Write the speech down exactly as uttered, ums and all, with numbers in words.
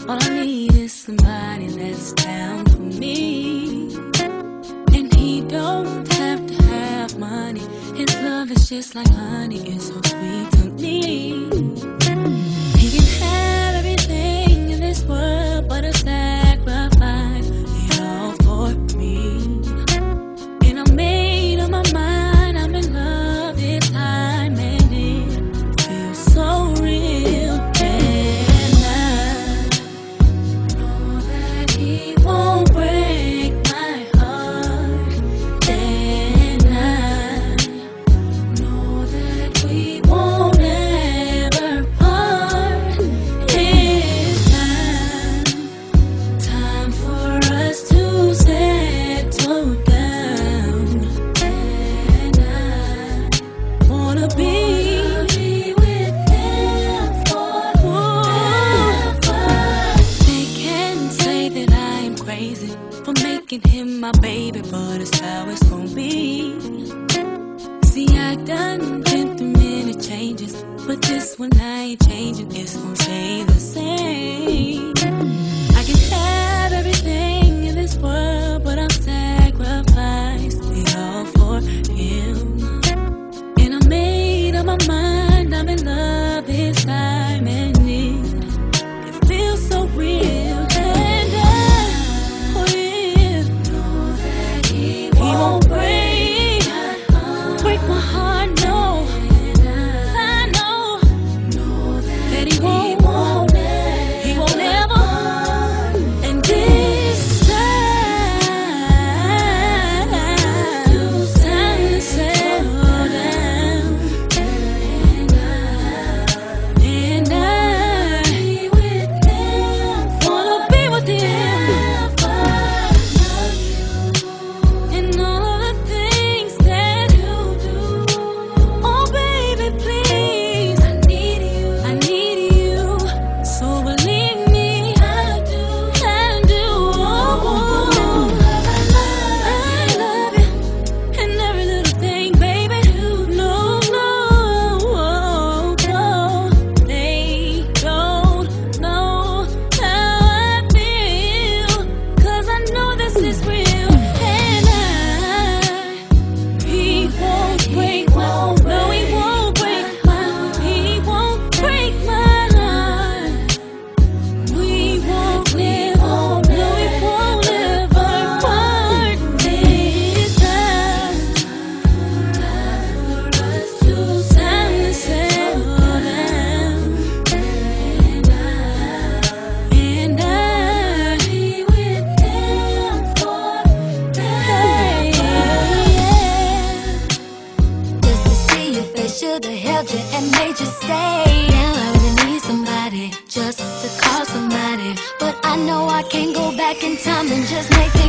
All I need is somebody that's down for me. And he don't have to have money. His love is just like honey, it's so sweet to me. He can have everything in this world but a sacrifice it all for me. And I made up my mind, I'm in love this time, and it feels so real. And I know that he won't break my heart. And I know that we won't ever part. It's time, time for us to settle down. And I wanna be with him forever. They can say that I am crazy for making him my baby, but it's how it's gonna be. See, I done been through many changes, but this one I ain't changing, it's gonna stay the same. I can have everything in this world, but I'll sacrifice it all for him. And I made up my mind, I'm in love this time, and it, it feels so real. And I will know that he won't break, break my heart, no. I know that he won't, he won't ever. And this time, time to settle down. And I wanna be with him. And all of the things that you do. Oh baby, please, I need you, I need you. So believe me, I do, I do. Oh, I love you, and every little thing, baby. No, no, no, they don't know how I feel, 'cause I know this is real. And I, he won't break my, no, he won't break my, he won't break my heart. We won't live on, no, we won't ever part. This time, time for us to, time to settle down. And I, and I be with him forever. Just to see if they should have held you and made you stay. Now I really need somebody just to call somebody, but I know I can't go back in time and just make